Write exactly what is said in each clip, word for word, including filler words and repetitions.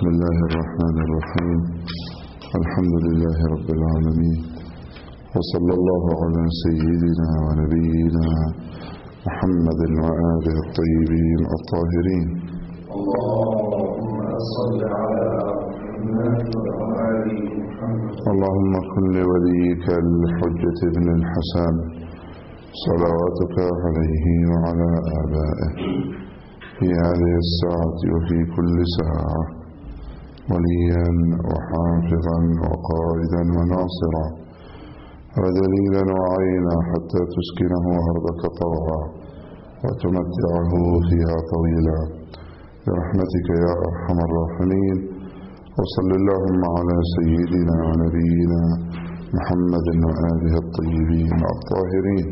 بسم الله الرحمن الرحيم. الحمد لله رب العالمين، وصلى الله على سيدنا ونبينا محمد وآله الطيبين الطاهرين. اللهم صل على محمد وآل محمد. اللهم كن لوليك الحجة ابن الحسن صلواتك عليه وعلى آبائه في هذه الساعة وفي كل ساعة وليا وحافظا وقائدا وناصرا ودليلا وعينا حتى تسكنه أرضك طوعا وتمتعه فيها طويلا برحمتك يا أرحم الراحمين. وصل اللهم على سيدنا ونبينا محمد وآله الطيبين الطاهرين.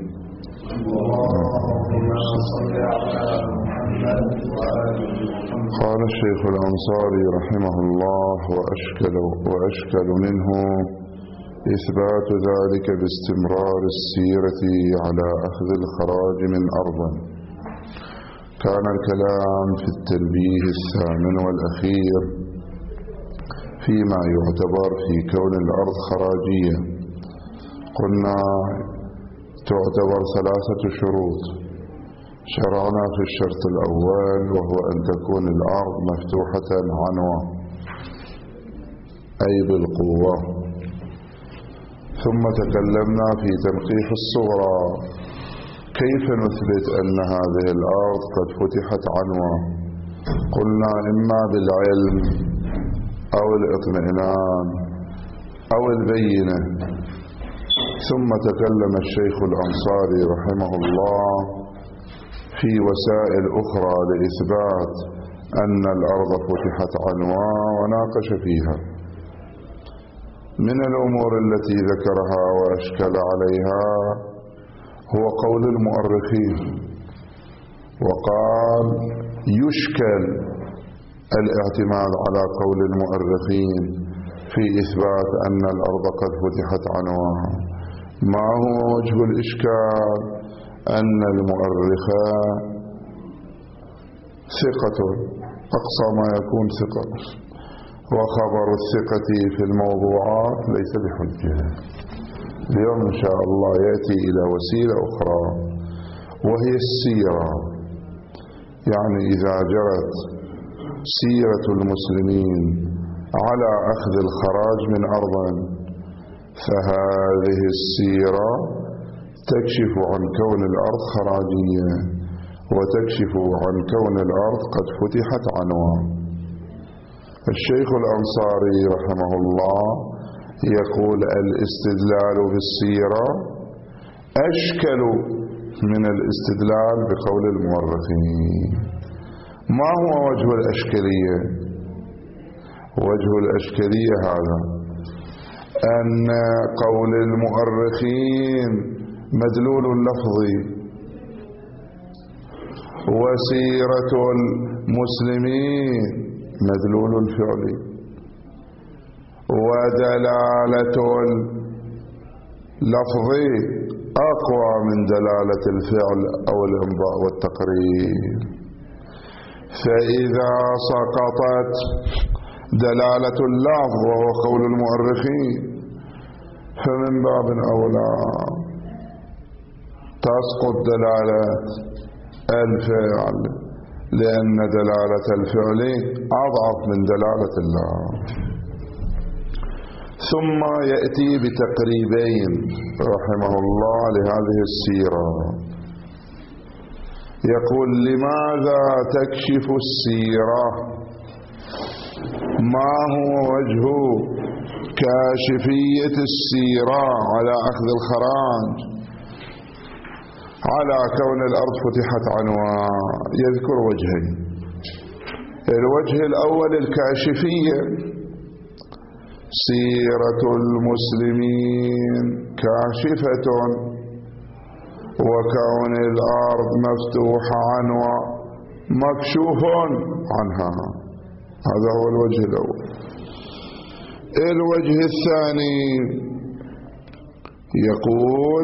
اللهم صل على محمد وآل محمد. قال الشيخ الأنصاري رحمه الله: وأشكل, وأشكل منه إثبات ذلك باستمرار السيرة على أخذ الخراج من أرض. كان الكلام في التنبيه الثامن والأخير فيما يعتبر في كون الأرض خراجية. قلنا تعتبر ثلاثة شروط، شرعنا في الشرط الأول وهو أن تكون الأرض مفتوحة عنوة أي بالقوة، ثم تكلمنا في تنقيح الصغرى، كيف نثبت أن هذه الأرض قد فتحت عنوة؟ قلنا إما بالعلم أو الإطمئنان أو البينة. ثم تكلم الشيخ الأنصاري رحمه الله في وسائل أخرى لإثبات أن الأرض فتحت عنوة وناقش فيها. من الأمور التي ذكرها وأشكل عليها هو قول المؤرخين، وقال يشكل الاعتماد على قول المؤرخين في إثبات أن الأرض قد فتحت عنوة. ما هو وجه الإشكال؟ أن المؤرخ ثقة أقصى ما يكون ثقة، وخبر الثقة في الموضوعات ليس بحجة. اليوم إن شاء الله يأتي إلى وسيلة أخرى وهي السيرة، يعني إذا جرت سيرة المسلمين على أخذ الخراج من أرض، فهذه السيرة تكشف عن كون الأرض خراجية وتكشف عن كون الأرض قد فتحت عنوة. الشيخ الأنصاري رحمه الله يقول الاستدلال بالسيرة أشكل من الاستدلال بقول المؤرخين. ما هو وجه الأشكالية؟ وجه الأشكالية هذا أن قول المؤرخين مدلول لفظي، وسيرة المسلمين مدلول فعلي، ودلالة اللفظي أقوى من دلالة الفعل أو الإمضاء والتقرير. فإذا سقطت دلالة اللفظ وهو قول المؤرخين، فمن باب أولى تسقط دلالة الفعل، لأن دلالة الفعل أضعف من دلالة اللفظ. ثم يأتي بتقريبين رحمه الله لهذه السيرة. يقول: لماذا تكشف السيرة؟ ما هو وجه كاشفية السيرة على أخذ الخراج على كون الأرض فتحت عنوة؟ يذكر وجهين. الوجه الأول الكاشفية، سيرة المسلمين كاشفة، وكون الأرض مفتوحة عنوة مكشوف عنها. هذا هو الوجه الأول. الوجه الثاني يقول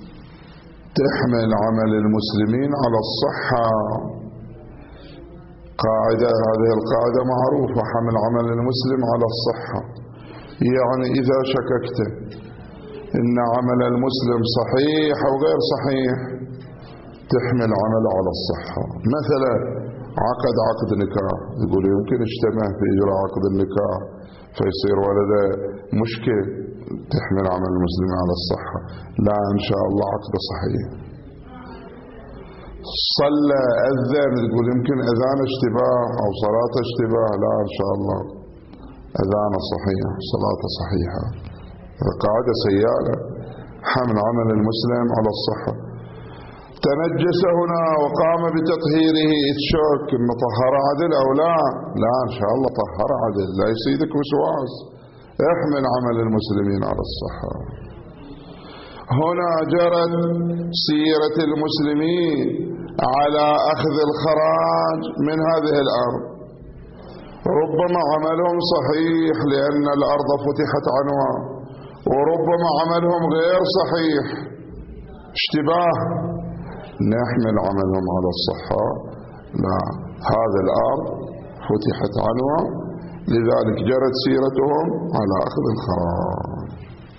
تحمل عمل المسلمين على الصحة، قاعدة، هذه القاعدة معروفة: حمل عمل المسلم على الصحة. يعني إذا شككت إن عمل المسلم صحيح أو غير صحيح تحمل عمل على الصحة. مثلا عقد عقد نكاح، يقول يمكن اجتمع في إجراء عقد النكاح فيصير ولده مشكل، تحمل عمل المسلم على الصحة. لا، إن شاء الله عقد صحيح. صلى أذن، تقول يمكن أذان اشتباه أو صلاة اشتباه، لا إن شاء الله أذان صحيح، صلاة صحيحة. قاعدة سيالة: حمل عمل المسلم على الصحة. تنجس هنا وقام بتطهيره، تشك إنه طهر عدل أو لا؟ لا إن شاء الله طهر عدل، لا يصيدك وسواس، احمل عمل المسلمين على الصحة. هنا جرت سيرة المسلمين على أخذ الخراج من هذه الأرض، ربما عملهم صحيح لأن الأرض فتحت عنوان، وربما عملهم غير صحيح اشتباه، نحمل عملهم على الصحة. لا، هذا الأرض فتحت عنوان، لذلك جرت سيرتهم على أخذ الخراج.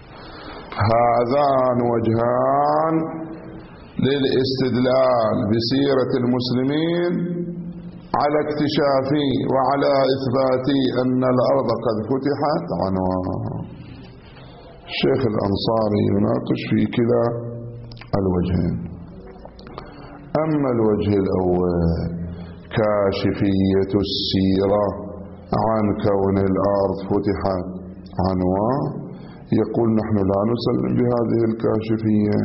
هذان وجهان للاستدلال بسيرة المسلمين على اكتشاف وعلى إثبات أن الأرض قد فتحت عنوان. الشيخ الأنصاري يناقش في كلا الوجهين. أما الوجه الأول كاشفية السيرة عن كون الأرض فتحت عنوان، يقول نحن لا نسلم بهذه الكاشفية،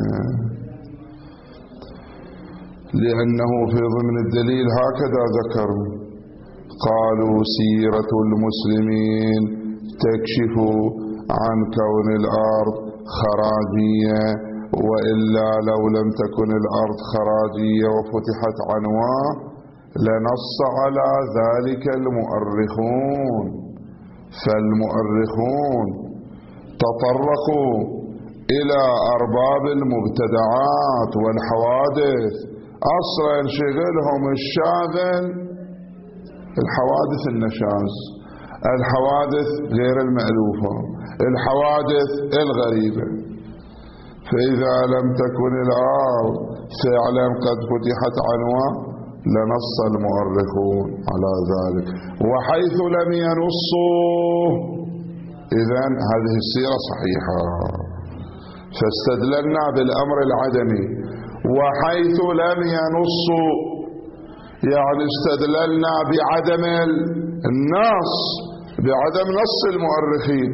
لأنه في ضمن الدليل هكذا ذكروا، قالوا سيرة المسلمين تكشف عن كون الأرض خراجية، وإلا لو لم تكن الأرض خراجية وفتحت عنوان لنص على ذلك المؤرخون. فالمؤرخون تطرقوا إلى أرباب المبتدعات والحوادث، أصلا شغلهم الشاغل الحوادث النشاز، الحوادث غير المألوفة، الحوادث الغريبة. فإذا لم تكن الأرض فعلا قد فتحت عنوان لنص المؤرخون على ذلك، وحيث لم ينصوا إذن هذه السيرة صحيحة، فاستدللنا بالأمر العدمي. وحيث لم ينصوا يعني استدللنا بعدم النص، بعدم نص المؤرخين.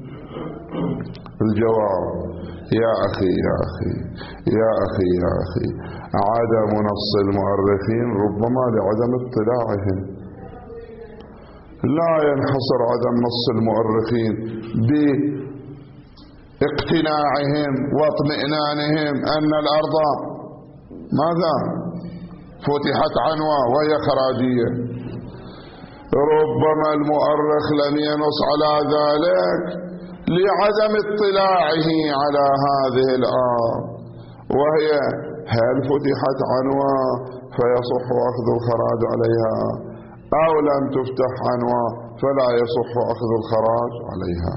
الجواب: يا أخي يا أخي يا أخي يا أخي عدم نص المؤرخين ربما لعدم اطلاعهم، لا ينحصر عدم نص المؤرخين باقتناعهم واطمئنانهم أن الأرض ماذا فتحت عنوان وهي خراجية. ربما المؤرخ لم ينص على ذلك لعدم اطلاعه على هذه الأرض، وهي هل فتحت عنوان فيصح أخذ الخراج عليها، أو لم تفتح عنوان فلا يصح أخذ الخراج عليها.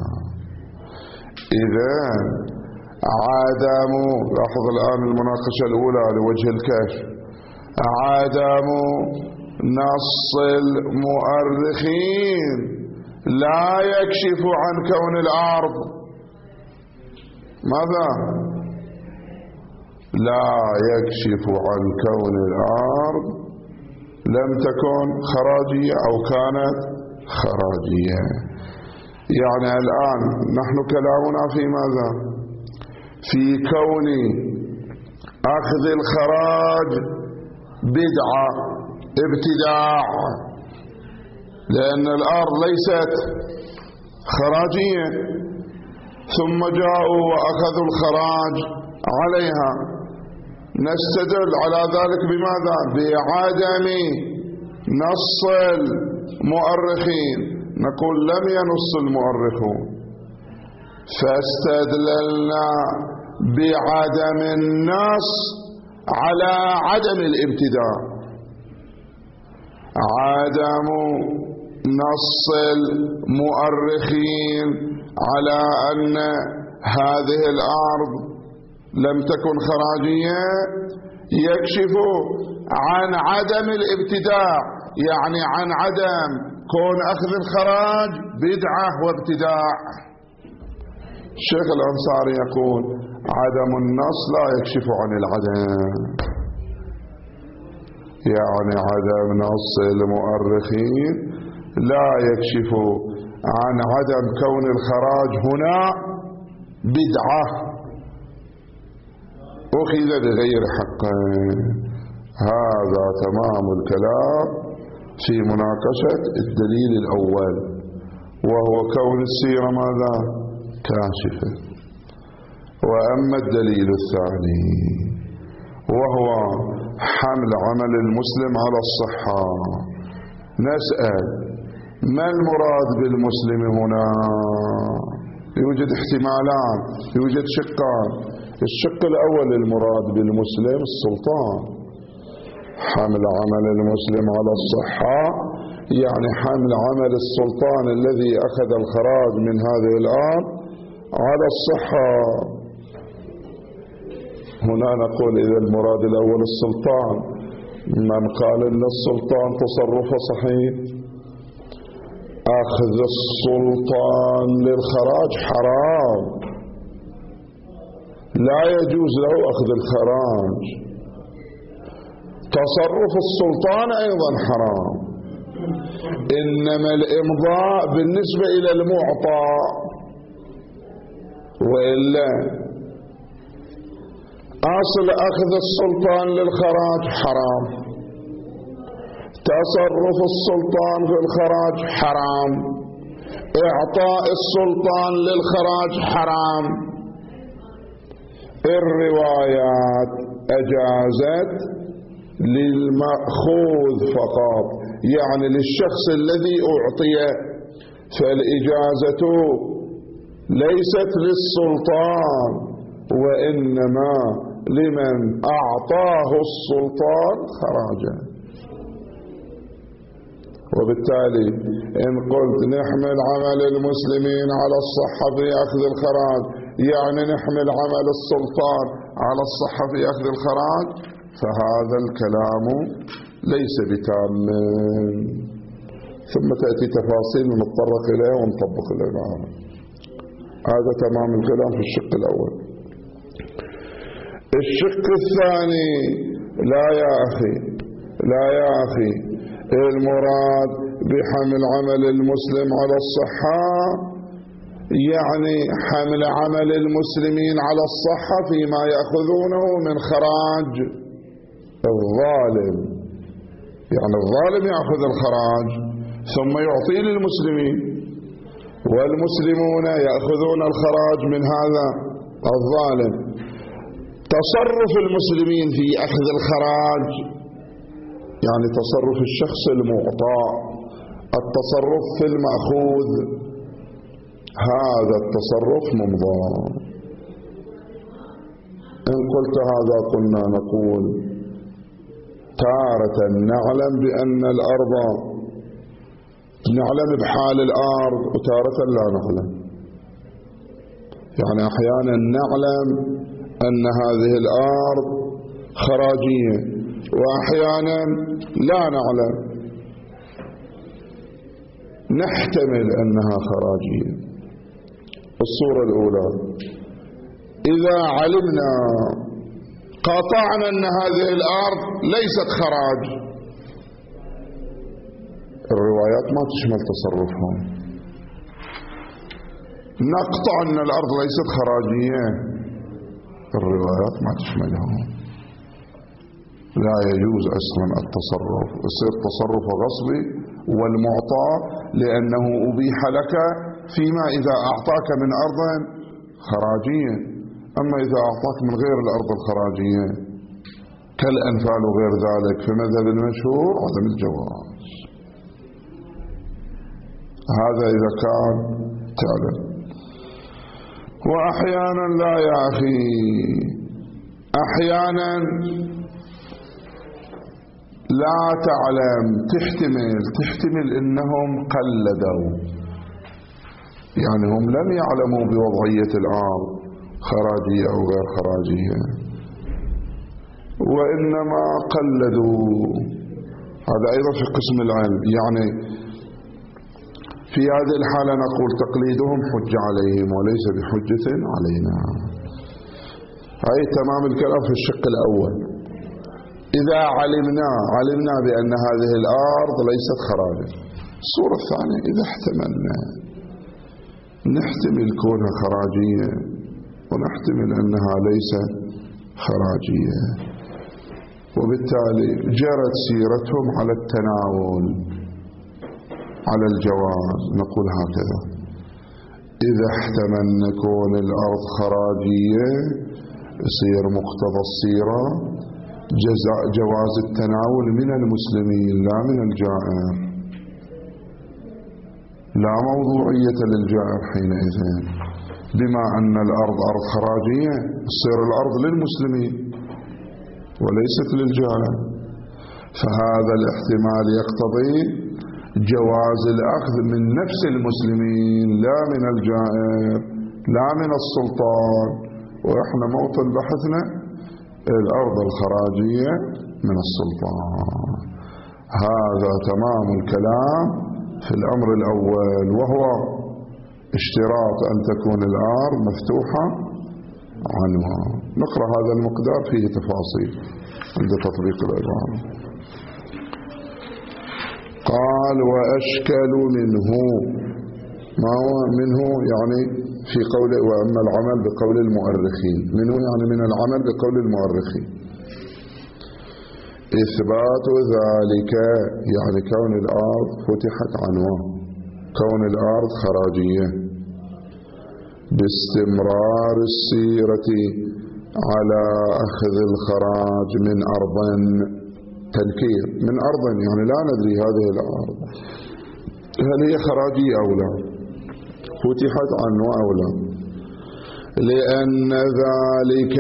إذن عدم، لاحظ الآن المناقشة الأولى لوجه الكشف، عدم نص المؤرخين لا يكشف عن كون الأرض ماذا؟ لا يكشف عن كون الأرض لم تكن خراجية أو كانت خراجية. يعني الآن نحن كلامنا في ماذا؟ في كون أخذ الخراج بدعة ابتداع، لأن الأرض ليست خراجية، ثم جاءوا وأخذوا الخراج عليها. نستدل على ذلك بماذا؟ بعدم نص المؤرخين. نقول لم ينص المؤرخون، فاستدللنا بعدم النص على عدم الابتداع. عدم نص المؤرخين على أن هذه الأرض لم تكن خراجية يكشف عن عدم الابتداع، يعني عن عدم كون أخذ الخراج بدعة وابتداع. الشيخ الأنصاري يقول عدم النص لا يكشف عن العدم، يعني عدم نص المؤرخين لا يكشف عن عدم كون الخراج هنا بدعة أخذ بغير حق. هذا تمام الكلام في مناقشة الدليل الأول، وهو كون السيرة ماذا؟ كاشفة. وأما الدليل الثاني وهو حمل عمل المسلم على الصحة، نسأل ما المراد بالمسلم هنا؟ يوجد احتمالان، يوجد شقان. الشق الأول المراد بالمسلم السلطان، حمل عمل المسلم على الصحة يعني حمل عمل السلطان الذي أخذ الخراج من هذه الأرض على الصحة. هنا نقول إذا المراد الأول السلطان، من قال أن السلطان تصرفه صحيح؟ أخذ السلطان للخراج حرام، لا يجوز له أخذ الخراج. تصرف السلطان أيضا حرام، إنما الإمضاء بالنسبة إلى المعطى، وإلا أصل أخذ السلطان للخراج حرام، تصرف السلطان في الخراج حرام، إعطاء السلطان للخراج حرام. الروايات أجازت للمأخوذ فقط، يعني للشخص الذي أعطي، فالإجازة ليست للسلطان وإنما لمن أعطاه السلطان خراجا. وبالتالي إن قلت نحمل عمل المسلمين على الصحة في أخذ الخراج، يعني نحمل عمل السلطان على الصحة في أخذ الخراج، فهذا الكلام ليس بتام. ثم تأتي تفاصيل نتطرق إليها ونطبق الإمام. هذا تمام الكلام في الشق الأول. الشق الثاني، لا يا أخي لا يا أخي المراد بحمل عمل المسلم على الصحة يعني حمل عمل المسلمين على الصحة فيما يأخذونه من خراج الظالم، يعني الظالم يأخذ الخراج ثم يعطيه للمسلمين، والمسلمون يأخذون الخراج من هذا الظالم. تصرف المسلمين في أخذ الخراج يعني تصرف الشخص المعطى، التصرف في المأخوذ، هذا التصرف ممضى. إن قلت هذا قلنا نقول تارة نعلم بأن الأرض، نعلم بحال الأرض، وتارة لا نعلم. يعني أحيانا نعلم أن هذه الأرض خراجية، وأحيانا لا نعلم، نحتمل أنها خراجية. الصورة الأولى، إذا علمنا قاطعنا أن هذه الأرض ليست خراج، الروايات ما تشمل تصرفهم، نقطع أن الأرض ليست خراجية، الروايات ما تشملهم. لا يجوز أصلا التصرف، يصير تصرف غصبي والمعطى لأنه أبيح لك فيما إذا أعطاك من أرض خراجية. أما إذا أعطاك من غير الأرض الخراجية كالأنفال وغير ذلك في مذهب المشهور عدم الجواز. هذا إذا كان تعلم. وأحيانا لا يا أخي، أحيانا لا تعلم، تحتمل تحتمل إنهم قلدوا، يعني هم لم يعلموا بوضعية الأرض خراجية أو غير خراجية، وإنما قلدوا. هذا أيضا في قسم العلم، يعني في هذه الحالة نقول تقليدهم حجة عليهم وليس بحجة علينا. هاي تمام الكلام في الشق الأول. إذا علمنا علمنا بأن هذه الأرض ليست خراجا. الصورة الثانية إذا احتملنا، نحتمل كونها خراجية ونحتمل أنها ليست خراجية، وبالتالي جرت سيرتهم على التناول على الجواز. نقول هكذا: إذا احتملنا كون الأرض خراجية يصير مقتضى السيرة جواز التناول من المسلمين لا من الجائر، لا موضوعية للجائر حينئذ، بما أن الأرض أرض خراجية تصير الأرض للمسلمين وليست للجائر. فهذا الاحتمال يقتضي جواز الأخذ من نفس المسلمين لا من الجائر لا من السلطان. وإحنا موطن بحثنا الأرض الخراجية من السلطان. هذا تمام الكلام في الأمر الأول، وهو اشتراط أن تكون الأرض مفتوحة عنها. نقرأ هذا المقدار فيه تفاصيل عند تطبيق العبارة. قال: وأشكل منه. ما هو منه؟ يعني في قول وأما العمل بقول المؤرخين. منه يعني من العمل بقول المؤرخين. إثبات ذلك يعني كون الأرض فتحت عنوان، كون الأرض خراجية، باستمرار السيرة على أخذ الخراج من أرض، تنكير من أرض، يعني لا ندري هذه الأرض هل هي خراجية أو لا، فتحت عنه أو لا، لأن ذلك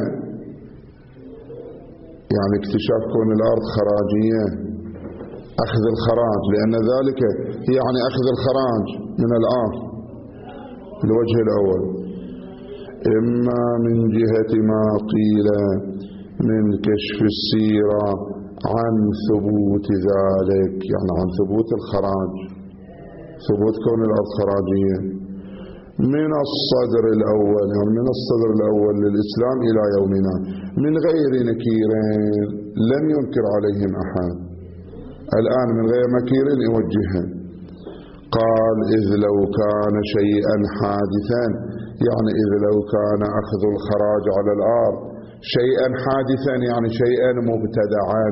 يعني اكتشاف كون الأرض خراجية، أخذ الخراج، لأن ذلك يعني أخذ الخراج من الأرض. الوجه الأول: إما من جهة ما قيل من كشف السيرة عن ثبوت ذلك، يعني عن ثبوت الخراج، ثبوت كون الأرض خراجية من الصدر الأول، يعني من الصدر الأول للإسلام إلى يومنا، من غير نكير لم ينكر عليهم أحد، الآن من غير نكير يوجههم. قال: إذ لو كان شيئا حادثا، يعني إذ لو كان أخذ الخراج على الأرض شيئا حادثا، يعني شيئا مبتدعا،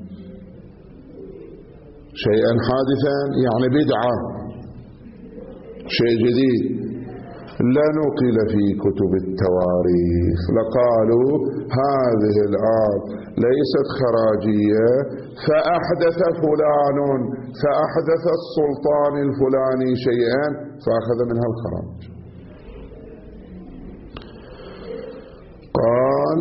شيئا حادثا يعني بدعة، شيء جديد، لنقل في كتب التواريخ، لقالوا هذه الأرض ليست خراجية فأحدث فلان، فأحدث السلطان الفلاني شيئا فأخذ منها الخراج. قال: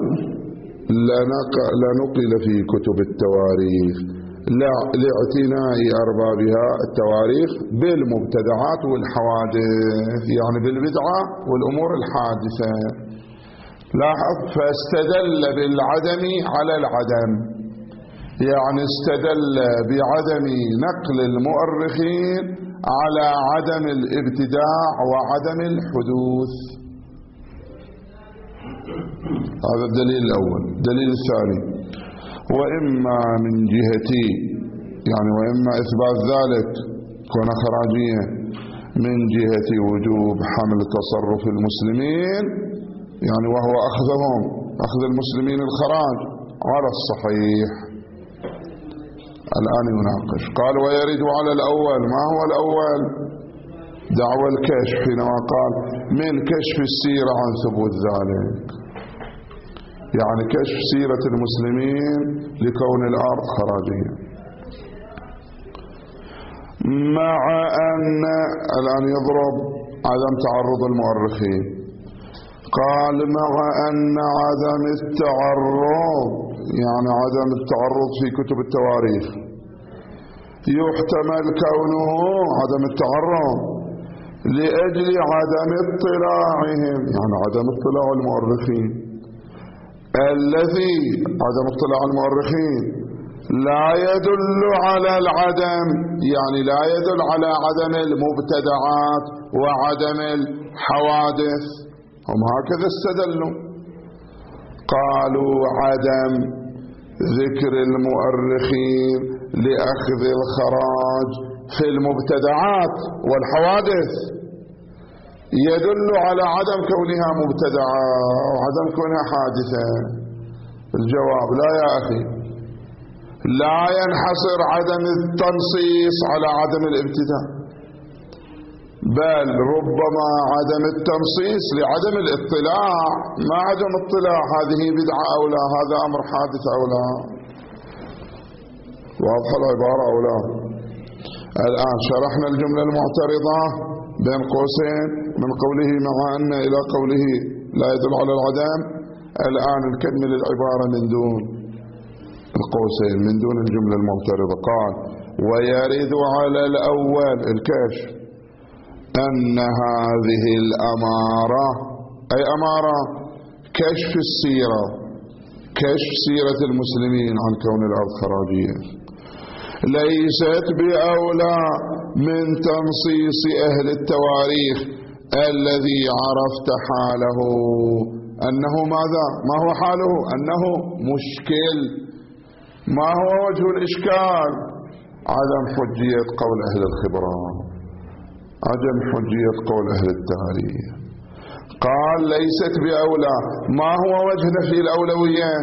لنقل في كتب التواريخ لاعتناء أربابها التواريخ بالمبتدعات والحوادث، يعني بالبدعة والأمور الحادثة. لاحظ: فاستدل بالعدم على العدم، يعني استدل بعدم نقل المؤرخين على عدم الابتداع وعدم الحدوث. هذا الدليل الأول. الدليل الثاني: وإما من جهتي، يعني وإما إثبات ذلك كون خراجية من جهة وجوب حمل تصرف المسلمين، يعني وهو أخذهم، أخذ المسلمين الخراج على الصحيح. الآن يناقش. قال: ويرد على الأول. ما هو الأول؟ دعوى الكشف، حينما قال من كشف السيرة عن ثبوت ذلك، يعني كشف سيرة المسلمين لكون الأرض خراجية، مع أن الآن يضرب عدم تعرض المؤرخين. قال مع أن عدم التعرض، يعني عدم التعرض في كتب التواريخ، يحتمل كونه عدم التعرض لأجل عدم اطلاعهم، يعني عدم اطلاع المؤرخين، الذي عدم اطلاع المؤرخين لا يدل على العدم، يعني لا يدل على عدم المبتدعات وعدم الحوادث. هم هكذا استدلوا، قالوا عدم ذكر المؤرخين لأخذ الخراج في المبتدعات والحوادث يدل على عدم كونها مبتدعة وعدم كونها حادثة. الجواب لا يا أخي، لا ينحصر عدم التنصيص على عدم الابتداع، بل ربما عدم التنصيص لعدم الاطلاع، ما عدم اطلاع هذه بدعة أو لا، هذا أمر حادث أو لا. واضحة العبارة أو لا؟ الآن شرحنا الجملة المعترضة بين قوسين من قوله مع أن إلى قوله لا يدل على العدم. الآن نكمل العبارة من دون القوسين، من دون الجملة المعترضة. قال ويرد على الأول الكشف أن هذه الأمارة، أي أمارة كشف السيرة، كشف سيرة المسلمين عن كون الأرض خراجية، ليست بأولى من تنصيص أهل التواريخ الذي عرفت حاله أنه ماذا؟ ما هو حاله؟ أنه مشكل. ما هو وجه الإشكال؟ عدم حجية قول أهل الخبرة، عدم حجية قول أهل التاريخ. قال ليست بأولى، ما هو وجه نفي الأولوية؟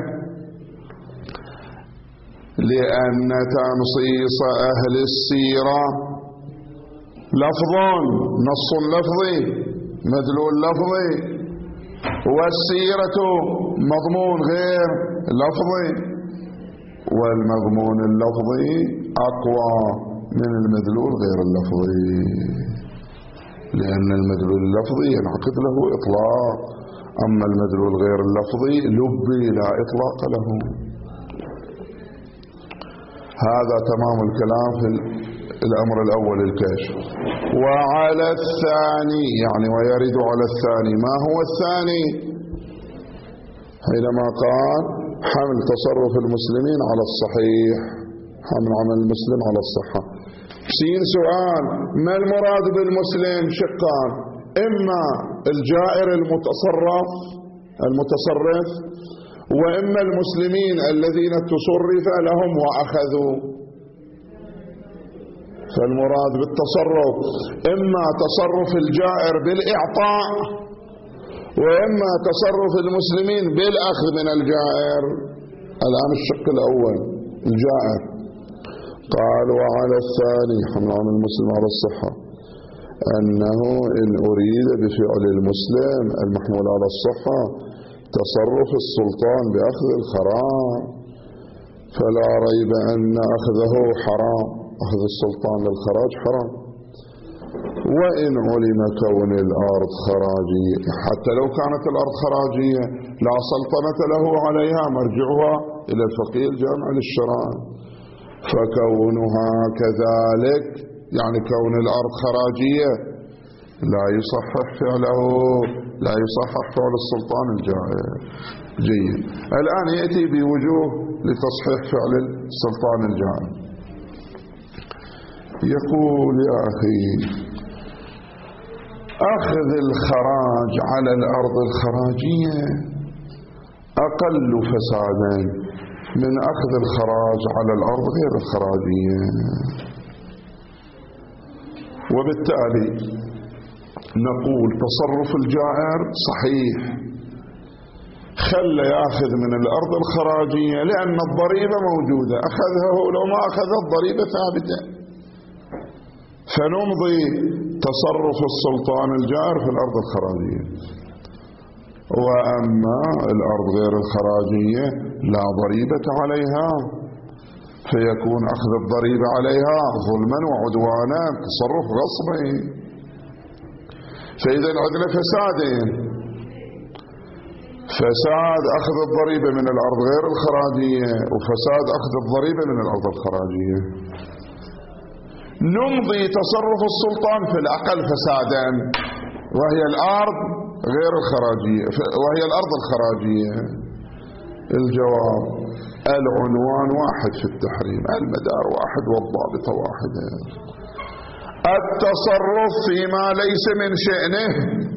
لأن تنصيص أهل السيرة لفظ، نص لفظي، مدلول لفظي، والسيرة مضمون غير لفظي، والمضمون اللفظي أقوى من المدلول غير اللفظي، لأن المدلول اللفظي ينعقد له إطلاق، أما المدلول غير اللفظي لبي لا إطلاق له. هذا تمام الكلام في الأمر الأول الكشف. وعلى الثاني، يعني ويرد على الثاني، ما هو الثاني؟ حينما قال حمل تصرف المسلمين على الصحيح، حمل عمل المسلم على الصحة. سين سؤال، ما المراد بالمسلم؟ شقان، إما الجائر المتصرف المتصرف، وإما المسلمين الذين تصرف لهم وأخذوا. فالمراد بالتصرف إما تصرف الجائر بالإعطاء، وإما تصرف المسلمين بالأخذ من الجائر. الآن الشق الأول الجائر. قال وعلى الثاني حمل عن المسلم على الصحة أنه إن أريد بفعل المسلم المحمول على الصحة تصرف السلطان بأخذ الخراج، فلا ريب أن أخذه حرام، أخذ السلطان للخراج حرام. وإن علم كون الأرض خراجية، حتى لو كانت الأرض خراجية لا سلطنة له عليها، مرجعها إلى الفقيه الجامع للشرائع، فكونها كذلك، يعني كون الأرض خراجية لا يصحح فعله، لا يصحح فعل السلطان الجائر. جيد. الآن يأتي بوجوه لتصحيح فعل السلطان الجائر. يقول يا أخي أخذ الخراج على الأرض الخراجية أقل فسادا من أخذ الخراج على الأرض غير الخراجية، وبالتالي نقول تصرف الجائر صحيح، خلى يأخذ من الأرض الخراجية لأن الضريبة موجودة، أخذها لو ما أخذ الضريبة ثابتة، فنمضي تصرف السلطان الجائر في الأرض الخراجية. وأما الأرض غير الخراجية لا ضريبة عليها، فيكون أخذ الضريبة عليها ظلما وعدوانا، تصرف غصبي. فإذا عندنا فسادين، فساد أخذ الضريبة من الأرض غير الخراجية، وفساد أخذ الضريبة من الأرض الخراجية. نمضي تصرف السلطان في الأقل فسادا، وهي الأرض غير الخراجية، وهي الأرض الخراجية. الجواب: العنوان واحد في التحريم، المدار واحد والضابطة واحدة. التصرف فيما ليس من شأنه،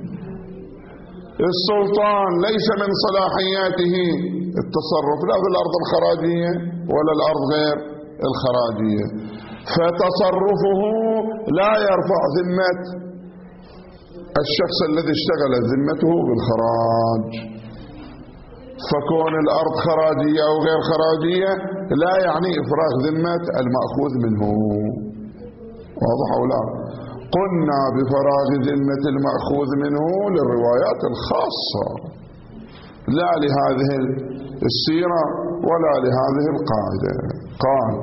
السلطان ليس من صلاحياته التصرف لا في الأرض الخراجية ولا الأرض غير الخراجية، فتصرفه لا يرفع ذمة الشخص الذي اشتغل ذمته بالخراج. فكون الأرض خراجية أو غير خراجية لا يعني إفراغ ذمة المأخوذ منه. واضح أو لا؟ قلنا بفراغ ذمة المأخوذ منه للروايات الخاصة، لا لهذه السيرة ولا لهذه القاعدة. قال: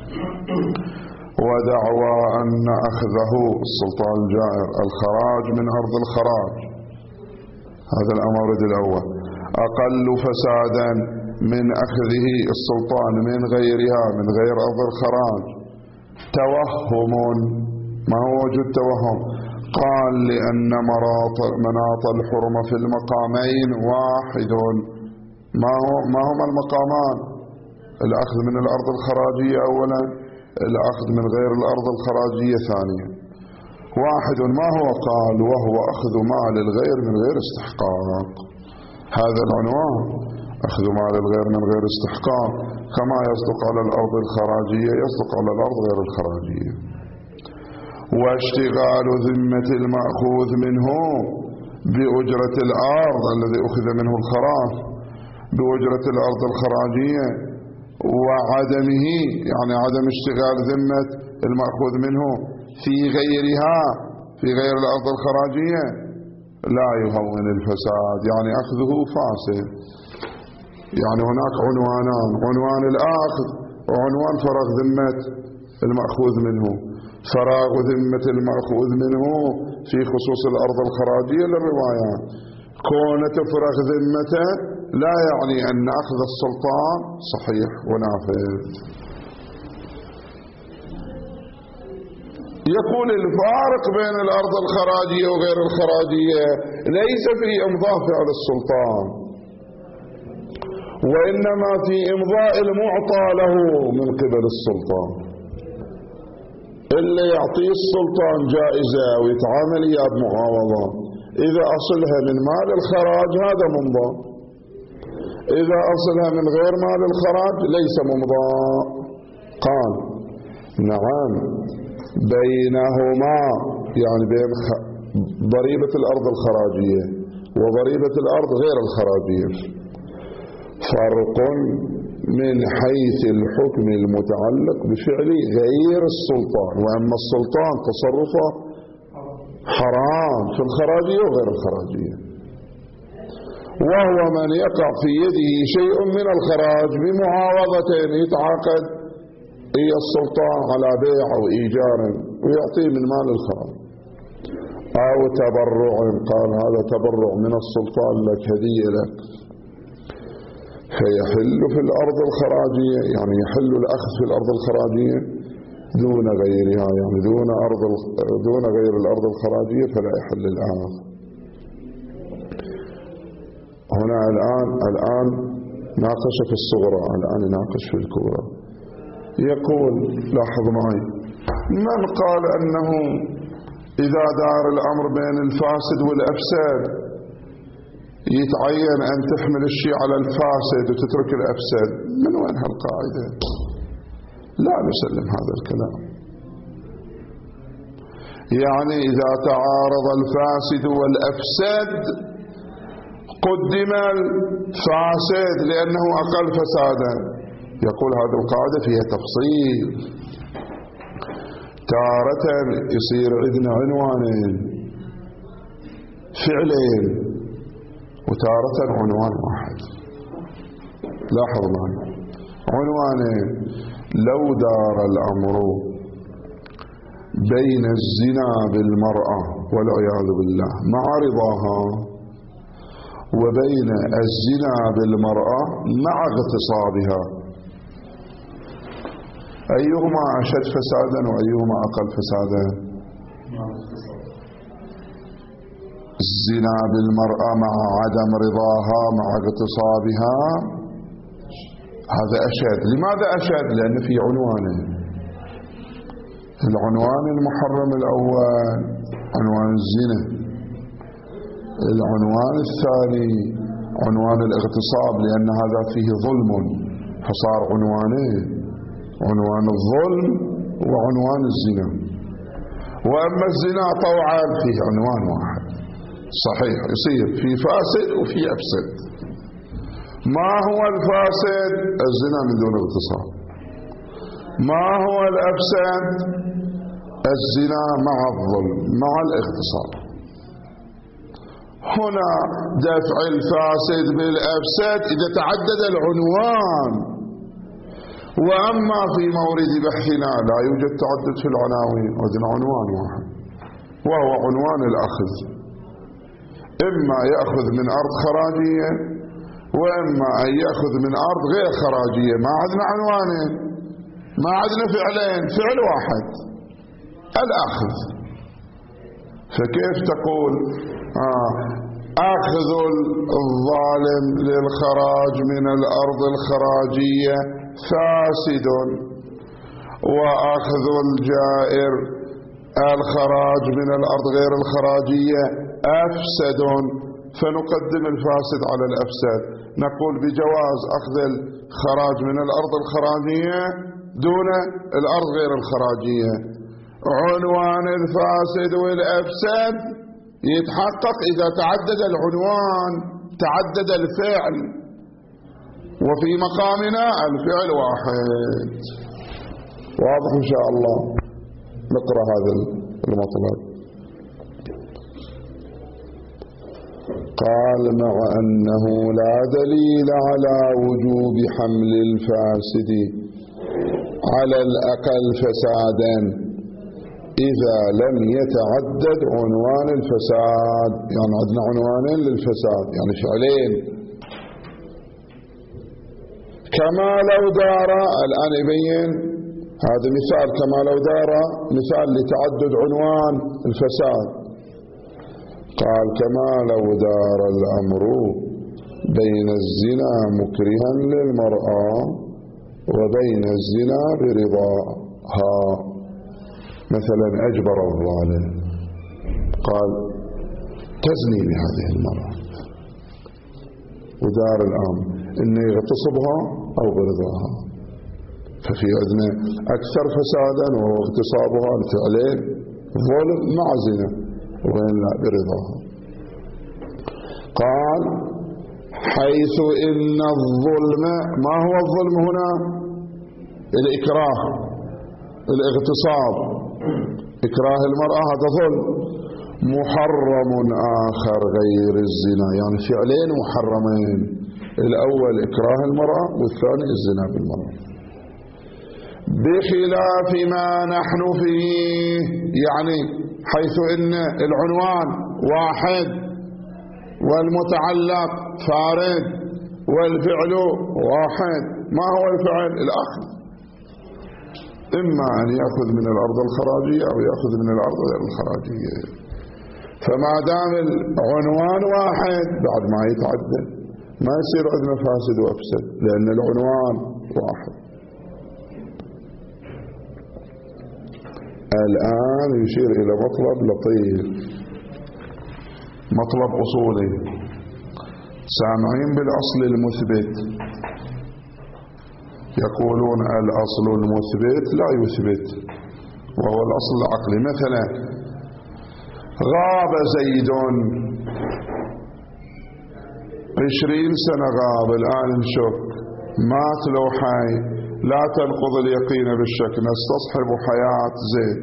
ودعوى أن أخذه السلطان الجائر الخراج من أرض الخراج، هذا المورد الأول، أقل فسادا من أخذه السلطان من غيرها من غير أرض الخراج توهم. ما هو وجه التوهم؟ قال: لأن مناط الحرمة في المقامين واحد. ما هو ما هما المقامان؟ الأخذ من الأرض الخراجية أولا، الأخذ من غير الأرض الخراجية ثانيا. واحد ما هو؟ قال: وهو أخذ مال الغير من غير استحقاق. هذا العنوان، أخذ مال الغير من غير استحقاق، كما يصدق على الأرض الخراجية يصدق على الأرض غير الخراجية. واشتغال ذمة المأخوذ منه بأجرة الأرض الذي أخذ منه الخراج بأجرة الأرض الخراجية، وعدمه يعني عدم اشتغال ذمة المأخوذ منه في غيرها في غير الأرض الخراجية لا يهون الفساد، يعني أخذه فاسد. يعني هناك عنوانان: عنوان الأخذ وعنوان فراغ ذمة المأخوذ منه. فراغ ذمة المأخوذ منه في خصوص الأرض الخراجية للروايات، كون تفرغ ذمته لا يعني أن أخذ السلطان صحيح ونافذ. يقول: الفارق بين الأرض الخراجية وغير الخراجية ليس في إمضاء فعل السلطان، وإنما في إمضاء المعطى له من قبل السلطان. اللي يعطيه السلطان جائزة ويتعامل إياه بمعاوضة، إذا أصلها من مال الخراج هذا ممضى، إذا أصلها من غير مال الخراج ليس ممضى. قال: نعم، بينهما يعني بين ضريبة الأرض الخراجية وضريبة الأرض غير الخراجية فرق من حيث الحكم المتعلق بفعل غير السلطان، وأما السلطان تصرفه حرام في الخراجية وغير الخراجية. وهو من يقع في يده شيء من الخراج بمعاوضة يتعاقد إيا السلطان على بيع أو إيجار ويعطيه من مال الخراج، أو تبرع، قال هذا تبرع من السلطان لك، هدية لك، فيحل في الأرض الخراجية، يعني يحل الأخذ في الأرض الخراجية دون غيرها، يعني دون أرض دون غير الأرض الخراجية فلا يحل الأخذ. هنا الآن الآن ناقش في الصغرى، الآن يناقش في الكبرى. يقول: لاحظ معي، من قال أنه إذا دار الأمر بين الفاسد والأفسد يتعين أن تحمل الشيء على الفاسد وتترك الأفسد؟ من وين هالقاعدة؟ لا نسلم هذا الكلام. يعني إذا تعارض الفاسد والأفسد قدم الفاسد لأنه أقل فسادا. يقول هذه القاعدة فيها تفصيل، تارة يصير عندنا عنوانين فعلين وتارة عنوان واحد. لاحظ معي، عنوانين: لو دار الأمر بين الزنا بالمرأة والعياذ بالله مع رضاها، وبين الزنا بالمرأة مع اغتصابها، أيهما أشد فسادا وأيهما أقل فسادا؟ الزنا بالمرأة مع عدم رضاها مع اغتصابها هذا أشد. لماذا أشد؟ لأن في عنوانه، العنوان المحرم الأول عنوان الزنا، العنوان الثاني عنوان الاغتصاب، لأن هذا فيه ظلم فصار عنوانين، عنوان الظلم وعنوان الزنا. وأما الزنا طوعا فيه عنوان واحد صحيح، يصير في فاسد وفي أفسد. ما هو الفاسد؟ الزنا من دون اغتصاب. ما هو الأفسد؟ الزنا مع الظلم مع الاغتصاب. هنا دفع الفاسد بالأفسد إذا تعدد العنوان. وأما في مورد بحثنا لا يوجد تعدد في العناوين، وذن عنوان واحد وهو عنوان الأخذ، إما يأخذ من أرض خراجية وإما أن يأخذ من أرض غير خراجية. ما عندنا عنوانين، ما عندنا فعلين، فعل واحد الأخذ. فكيف تقول آه أخذ الظالم للخراج من الأرض الخراجية فاسد، وأخذ الجائر الخراج من الأرض غير الخراجية أفسد، فنقدم الفاسد على الأفسد. نقول بجواز أخذ الخراج من الأرض الخراجية دون الأرض غير الخراجية. عنوان الفاسد والأفسد يتحقق إذا تعدد العنوان، تعدد الفعل، وفي مقامنا الفعل واحد. واضح إن شاء الله؟ نقرأ هذا المطلب. قال مع أنه لا دليل على وجوب حمل الفاسد على الأقل فسادا إذا لم يتعدد عنوان الفساد. يعني عندنا عنوانين للفساد، يعني فعلين. كما لو دار، الآن يبين هذا مثال، كما لو دار مثال لتعدد عنوان الفساد. قال كما لو دار الأمر بين الزنا مكرها للمرأة وبين الزنا برضاها. مثلا أجبر الظالم قال تزني بهذه المرأة، ودار الأمر إنه يغتصبها أو برضاها، ففي عندنا أكثر فسادا وهو اغتصابها لفعلين ظلم مع زنا، وين لا برضاها. قال حيث إن الظلم، ما هو الظلم هنا؟ الإكراه، الاغتصاب، إكراه المرأة هذا ظلم. محرم آخر غير الزنا، يعني فعلين محرمين، الأول إكراه المرأة والثاني الزنا بالمرأة. بخلاف ما نحن فيه، يعني حيث إن العنوان واحد والمتعلق فارد والفعل واحد. ما هو الفعل؟ الأخذ، إما أن يأخذ من الأرض الخراجية أو يأخذ من الأرض غير الخراجية. فما دام العنوان واحد بعد ما يتعدد ما يصير عندنا فاسد وأفسد، لأن العنوان واحد. الآن يشير إلى مطلب لطيف، مطلب أصولي. سامعين بالأصل المثبت، يقولون الأصل المثبت لا يثبت، وهو الأصل العقلي. مثلا غاب زيد عشرين سنة، غاب، الآن نشك، مات لو حي، لا تنقض اليقين بالشك، نستصحب حياة زيد.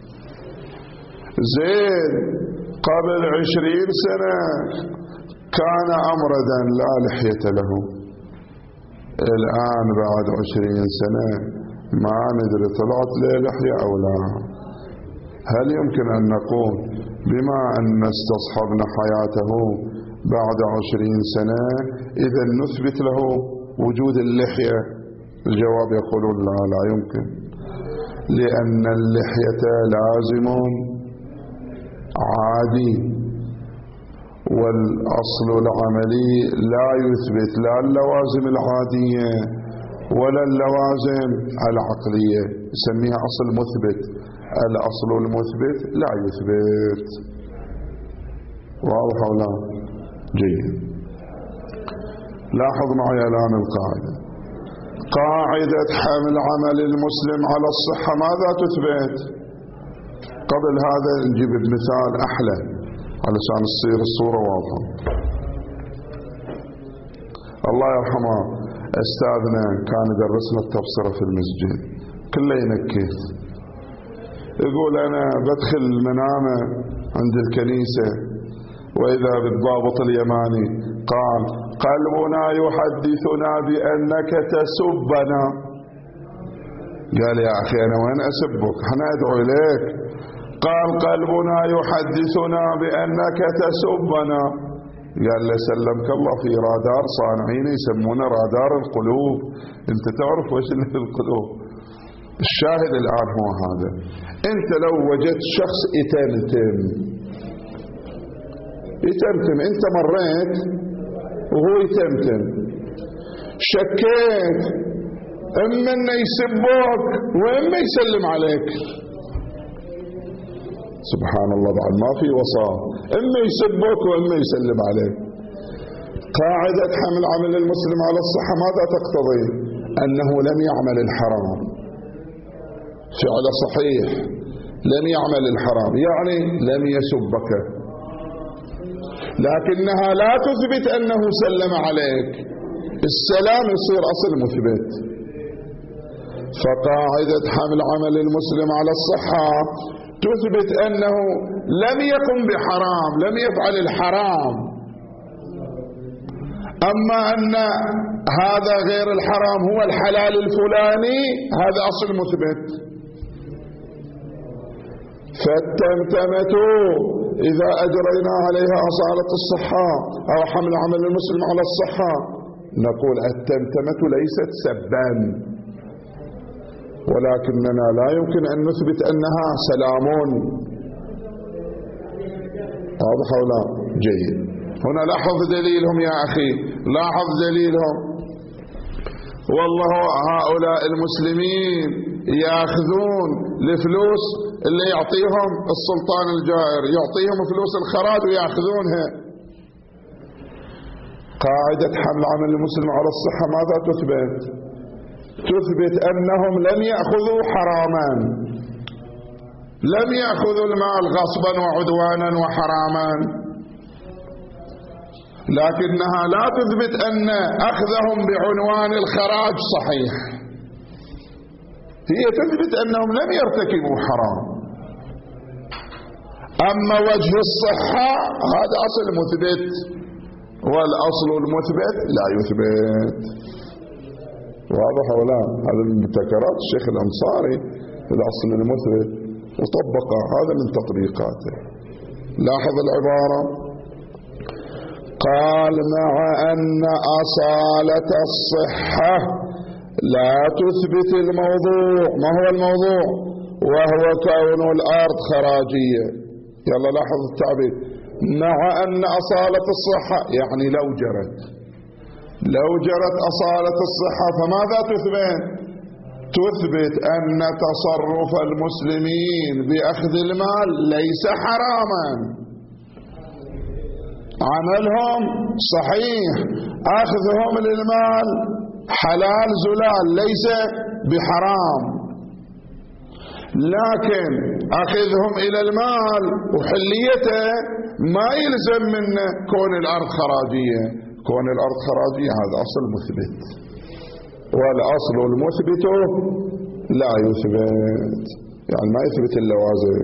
زيد قبل عشرين سنة كان أمردا لا لحية له، الآن بعد عشرين سنة ما ندري طلعت له لحية أو لا. هل يمكن أن نقول بما أن استصحبنا حياته بعد عشرين سنة إذا نثبت له وجود اللحية؟ الجواب يقولون لا لا يمكن، لأن اللحية لازم عادي، والأصل العملي لا يثبت لا اللوازم العادية ولا اللوازم العقلية، يسميها أصل مثبت. الأصل المثبت لا يثبت. واضح ولا؟ جيد. لاحظ معي الآن القاعدة. قاعدة حمل عمل المسلم على الصحة ماذا تثبت؟ قبل هذا نجيب مثال أحلى علشان تصير الصورة واضحة. الله يرحمه أستاذنا كان يدرسنا التبصرة في المسجد، كله ينكت، يقول أنا بدخل المنامة عند الكنيسة وإذا بالضابط اليماني قال قلبنا يحدثنا بأنك تسبنا. قال يا أخي أنا وين أسبك؟ أنا أدعو إليك. قال قلبنا يحدثنا بأنك تسبنا. قال له سلمك الله في رادار صانعين يسمونه رادار القلوب، انت تعرف وش اللي القلوب. الشاهد الآن هو هذا. انت لو وجدت شخص يتمتم يتمتم انت مريت وهو يتمتم، شكيت اما انه يسبوك واما يسلم عليك، سبحان الله بعد ما في وساط، اما يسبوك واما يسلم عليك. قاعدة حمل عمل المسلم على الصحة ماذا تقتضي؟ انه لم يعمل الحرام، فعل صحيح، لم يعمل الحرام يعني لم يسبك، لكنها لا تثبت أنه سلم عليك. السلام يصير أصل مثبت. فقاعدة حمل عمل المسلم على الصحة تثبت أنه لم يقم بحرام، لم يفعل الحرام، أما أن هذا غير الحرام هو الحلال الفلاني هذا أصل مثبت. فالتمتمة إذا أجرينا عليها أصالة الصحة أو حمل عمل المسلم على الصحة نقول التمتمة ليست سبا، ولكننا لا يمكن أن نثبت أنها سلام. واضح ولا؟ جيد. هنا لاحظ دليلهم يا أخي، لاحظ دليلهم. والله هؤلاء المسلمين يأخذون الفلوس اللي يعطيهم السلطان الجائر، يعطيهم فلوس الخراج ويأخذونها. قاعدة حمل عمل المسلم على الصحة ماذا تثبت؟ تثبت أنهم لم يأخذوا حراما، لم يأخذوا المال غصبا وعدوانا وحراما، لكنها لا تثبت أن أخذهم بعنوان الخراج صحيح، هي تثبت أنهم لم يرتكبوا حرام. أما وجه الصحة هذا أصل مثبت، والأصل المثبت لا يثبت. واضح ولا؟ هذا من مبتكرات الشيخ الأنصاري في الأصل المثبت وطبق هذا من تطبيقاته. لاحظ العبارة، قال مع أن أصالة الصحة لا تثبت الموضوع. ما هو الموضوع؟ وهو كون الأرض خراجية. يلا لاحظ التعبير، مع أن أصالة الصحة يعني لو جرت لو جرت أصالة الصحة فماذا تثبت؟ تثبت أن تصرف المسلمين بأخذ المال ليس حراما، عملهم صحيح، أخذهم للمال حلال زلال ليس بحرام، لكن أخذهم إلى المال وحليته ما يلزم من كون الأرض خراجية. كون الأرض خراجية هذا أصل مثبت، والأصل المثبت لا يثبت، يعني ما يثبت اللوازم.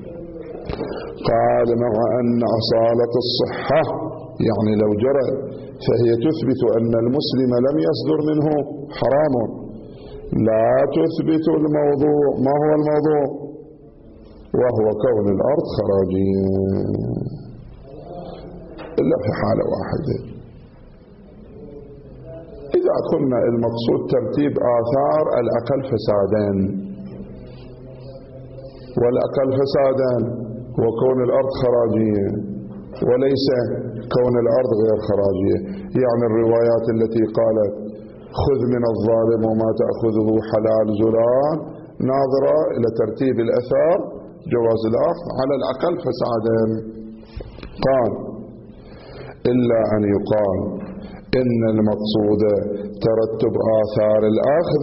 قال مع أن أصالة الصحة يعني لو جرى فهي تثبت أن المسلم لم يصدر منه حرام، لا تثبت الموضوع. ما هو الموضوع؟ وهو كون الأرض خراجية. إلا في حالة واحدة، إذا قلنا المقصود ترتيب آثار الأقل فسادا، والأقل فسادا هو كون الأرض خراجية وليس كون الأرض غير خراجية. يعني الروايات التي قالت خذ من الظالم وما تأخذه حلال زران ناظرة إلى ترتيب الأثار جواز الأخذ على الأقل فسادا. قال إلا أن يقال إن المقصود ترتب آثار الأخذ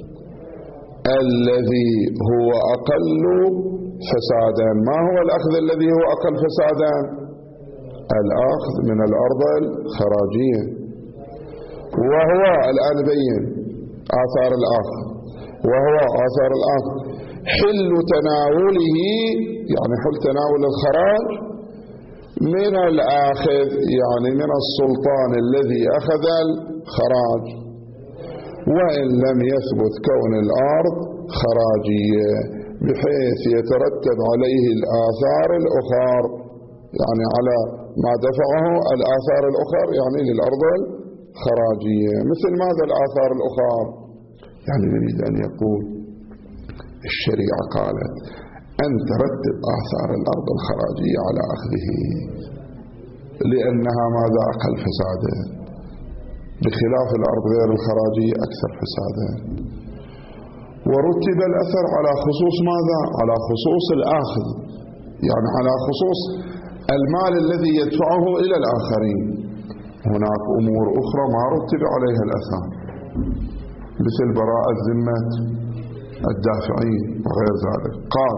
الذي هو أقل فسادا. ما هو الأخذ الذي هو أقل فسادا؟ الأخذ من الأرض الخراجية، وهو الآن بين آثار الأخذ، وهو آثار الأخذ حل تناوله، يعني حل تناول الخراج من الآخذ، يعني من السلطان الذي أخذ الخراج، وإن لم يثبت كون الأرض خراجية، بحيث يترتب عليه الآثار الأخر، يعني على ما دفعه الآثار الأخر يعني للأرض الخراجية. مثل ماذا الآثار الأخر؟ يعني يريد أن يقول الشريعة قالت أن ترتب آثار الأرض الخراجية على أخذه، لأنها ماذا أقل فسادا، بخلاف الأرض غير الخراجية أكثر فسادا. ورتب الأثر على خصوص ماذا؟ على خصوص الآخذ، يعني على خصوص المال الذي يدفعه إلى الآخرين. هناك أمور أخرى ما رتب عليها الأثر، مثل براءة ذمة الدافعين وغير ذلك. قال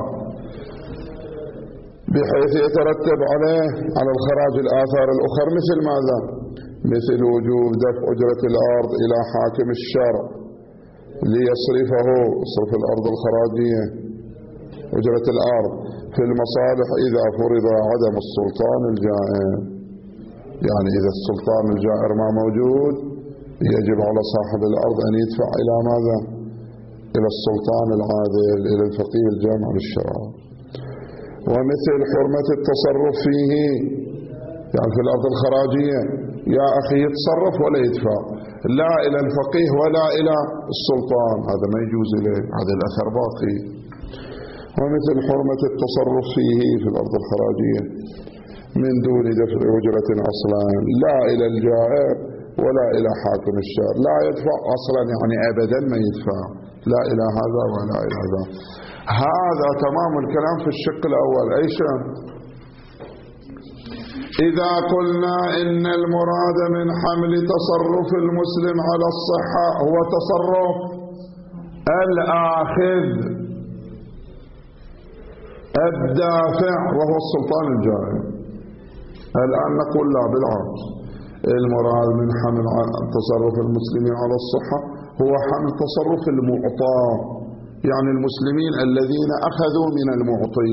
بحيث يترتب عليه على الخراج الآثار الأخرى، مثل ماذا؟ مثل وجوب دفع أجرة الأرض إلى حاكم الشرع ليصرفه، صرف الأرض الخراجية أجرة الأرض في المصالح إذا فرض عدم السلطان الجائر. يعني إذا السلطان الجائر ما موجود يجب على صاحب الأرض أن يدفع إلى ماذا؟ إلى السلطان العادل، إلى الفقيه الجامع للشرع. ومثل حرمة التصرف فيه، يعني في الأرض الخراجية يا أخي يتصرف ولا يدفع، لا إلى الفقيه ولا إلى السلطان، هذا ما يجوز إليه، هذا الأثر باقي. ومثل حرمة التصرف فيه في الأرض الخراجية من دون دفع أجرة أصلا، لا إلى الجائر ولا إلى حاكم الشرع، لا يدفع أصلا يعني أبدا ما يدفع، لا إلى هذا ولا إلى هذا. هذا تمام الكلام في الشق الأول. أي شيء إذا قلنا إن المراد من حمل تصرف المسلم على الصحة هو تصرف الآخذ الدافع وهو السلطان الجائر، الآن نقول لا، بالعكس، المراد من حمل تصرف المسلمين على الصحة هو حمل تصرف المعطى، يعني المسلمين الذين أخذوا من المعطي.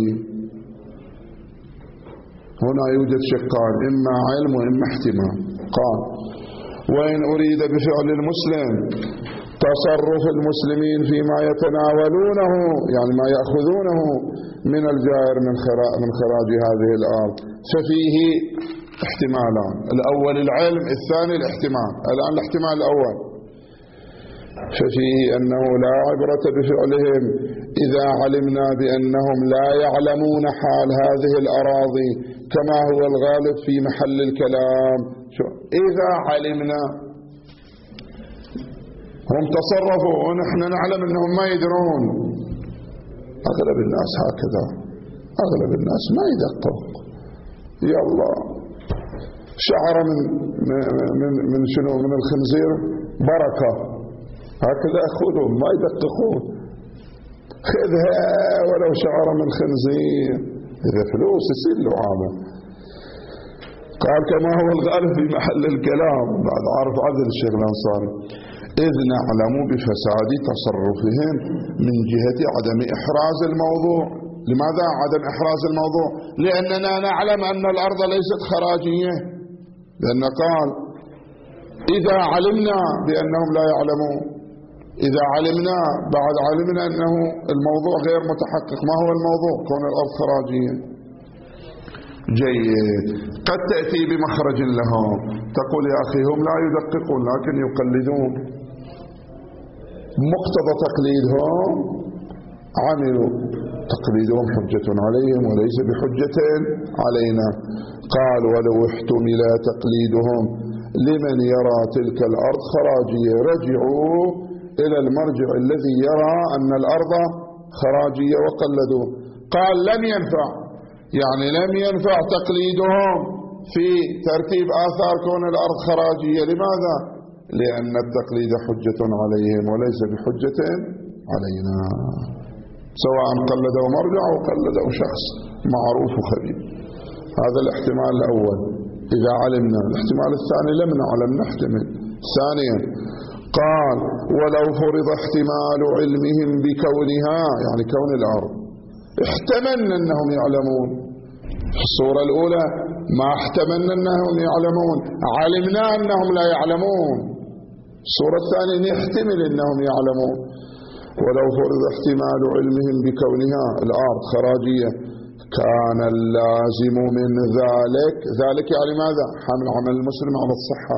هنا يوجد شقان، إما علم وإما احتمال. قال وإن أريد بفعل المسلم تصرف المسلمين فيما يتناولونه، يعني ما يأخذونه من الجائر من خراج هذه الأرض، ففيه احتمالان، الأول العلم، الثاني الاحتمال. الآن الاحتمال الأول، ففيه أنه لا عبرة بفعلهم إذا علمنا بأنهم لا يعلمون حال هذه الأراضي كما هو الغالب في محل الكلام. إذا علمنا، هم تصرفوا ونحن نعلم أنهم ما يدرون. أغلب الناس هكذا، أغلب الناس ما يدقق، يلا شعر من من من شنو من الخنزير بركة، هكذا يأخذون ما يدققون، خذها ولو شعر من خنزير، إذا فلوس يصير له عامة. قال كما هو الغالب في محل الكلام، بعد عارف عدل الشيخ الأنصاري، إذ نعلم بفساد تصرفهم من جهة عدم إحراز الموضوع. لماذا عدم إحراز الموضوع؟ لأننا نعلم أن الأرض ليست خراجية، لأن قال إذا علمنا بأنهم لا يعلمون، إذا علمنا بعد علمنا أنه الموضوع غير متحقق. ما هو الموضوع؟ كون الأرض خراجية. جيد. قد تأتي بمخرج لهم، تقول يا أخي هم لا يدققون لكن يقلدون، مقتضى تقليدهم عملوا، تقليدهم حجة عليهم وليس بحجة علينا. قال ولو احتمل تقليدهم لمن يرى تلك الأرض خراجية رجعوا إلى المرجع الذي يرى أن الأرض خراجية وقلدوه. قال لم ينفع، يعني لم ينفع تقليدهم في ترتيب آثار كون الأرض خراجية. لماذا؟ لأن التقليد حجة عليهم وليس بحجة علينا، سواء قلدوا مرجع أو قلدوا شخص معروف وخبير. هذا الاحتمال الأول إذا علمنا. الاحتمال الثاني لم نعلم نحتمل. ثانيا قال ولو فرض احتمال علمهم بكونها، يعني كون الأرض، احتملنا أنهم يعلمون. في الصورة الأولى ما احتملنا أنهم يعلمون، علمنا أنهم لا يعلمون. الصورة الثانية نحتمل أنهم يعلمون. ولو فرض احتمال علمهم بكونها الأرض خراجية كان اللازم من ذلك، ذلك يعني ماذا؟ حمل عمل المسلم على الصحة،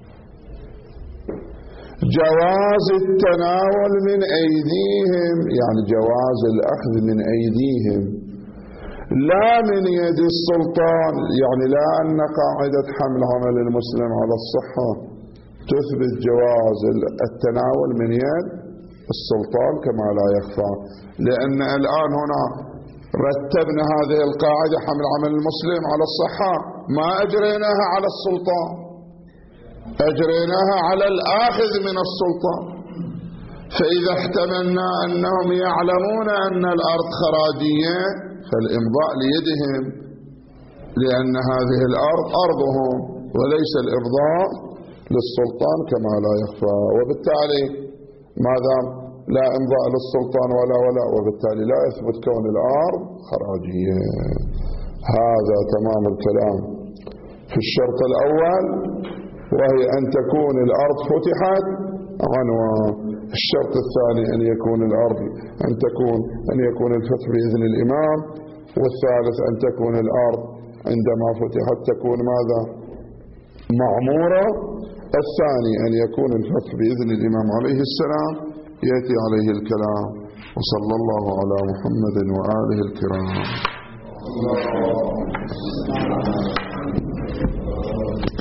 جواز التناول من أيديهم، يعني جواز الأخذ من أيديهم لا من يد السلطان. يعني لا أن قاعدة حمل عمل المسلم على الصحة تثبت جواز التناول من يد السلطان كما لا يخفى، لأن الآن هنا رتبنا هذه القاعدة حمل عمل المسلم على الصحة، ما أجريناها على السلطان، أجريناها على الآخذ من السلطان. فإذا احتملنا أنهم يعلمون أن الأرض خراجية فالإمضاء ليدهم، لأن هذه الأرض أرضهم وليس الإمضاء للسلطان كما لا يخفى. وبالتالي ما دام لا إمضاء للسلطان ولا ولا، وبالتالي لا يثبت كون الأرض خراجية. هذا تمام الكلام في الشرط الأول، وهي أن تكون الأرض فتحت عنوان. الشرط الثاني أن يكون الأرض أن تكون أن يكون الفتح بإذن الإمام. والثالث أن تكون الأرض عندما فتحت تكون ماذا؟ معمورة. الثاني أن يكون الفتح بإذن الإمام عليه السلام. يأتي عليه الكلام. وصلى الله على محمد وآله الكرام.